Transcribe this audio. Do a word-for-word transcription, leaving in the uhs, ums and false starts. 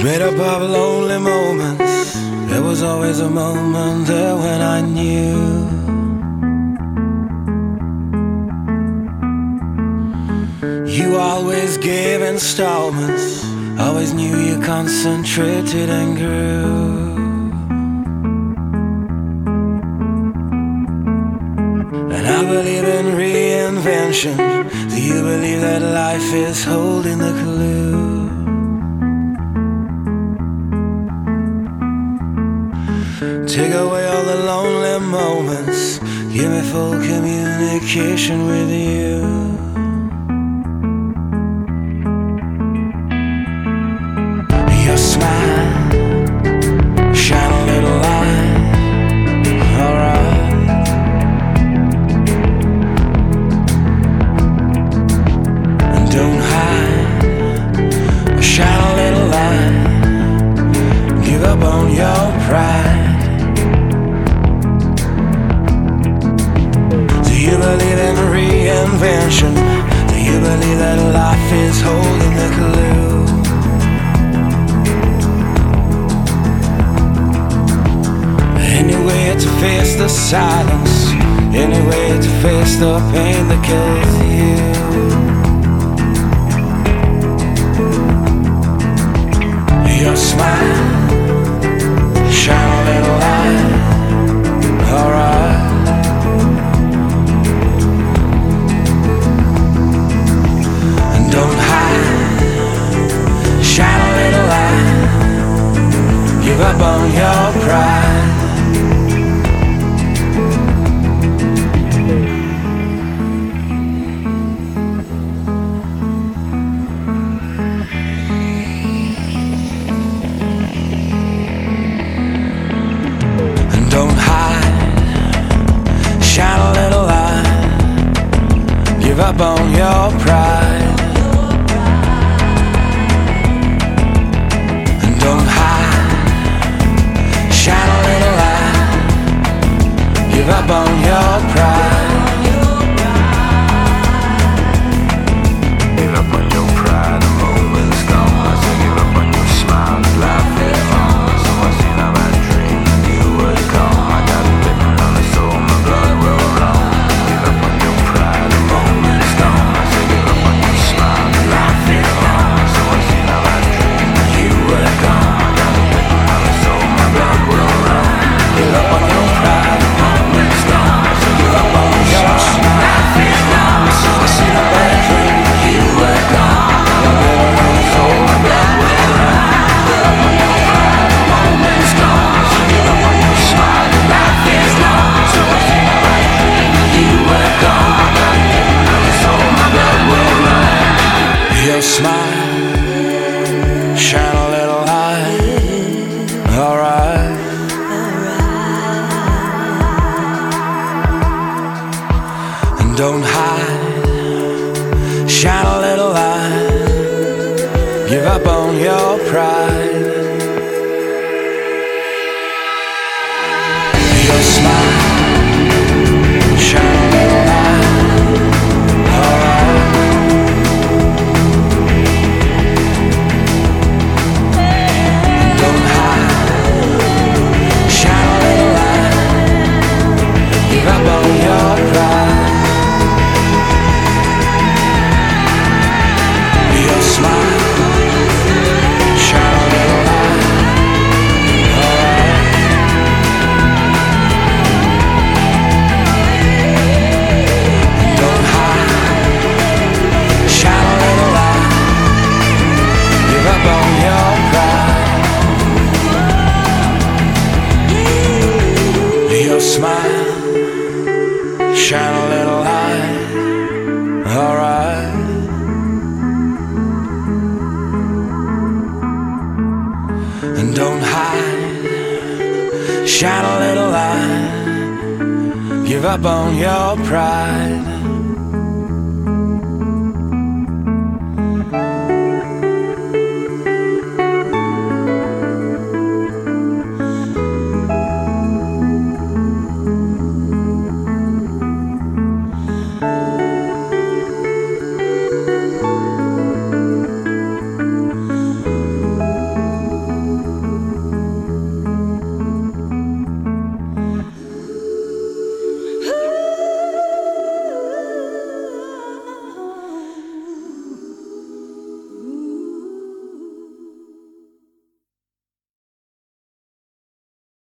Made up of lonely moments. There was always a moment there when I knew you always gave installments. Always knew you concentrated and grew. And I believe in reinvention. Do you believe that life is holding the clue? Take away all the lonely moments. Give me full communication with you. Your smile, shine a little light. Alright. And don't hide. Shine a little light. Give up on your pride. Do you believe in reinvention? Do you believe that life is holding the clue? Any way to face the silence, any way to face the pain that kills you. Your smile, shine a little light. Alright. Don't hide, shine a little light. Give up on your pride. And don't hide, shine a little light. Give up on your pride. Don't hide, shine a little light. Give up on your pride. Give up on your pride, the moment's gone. I say give up on your smile, life is on. So I seen how I dreamed you would come. I got it written on the soul, my blood will run. Give up on your pride, the moment's gone. I say give up on your smile, life is on. So I seen how I dreamed you would come. Give up on your pride, the moment's gone. So give up on your smile, life is long. So I see the bad dream, you were gone. Give up on your soul, my blood will run. Give up on your pride, the moment's gone. So give up on your smile, life is long. So I see the bad dream, you were gone. Give up on your soul, my blood will run. Your smile, shine a little light. Alright. Don't hide, shine a little light. Give up on your pride. Your smile, shine a little light. Alright. Don't hide, shine a little light. Give up on your pride. Smile, shine a little light. Alright. Don't hide, shine a little light. Give up on your pride. Your smile, shine a little light. Alright. And don't hide, shine a little light. Give up on your pride.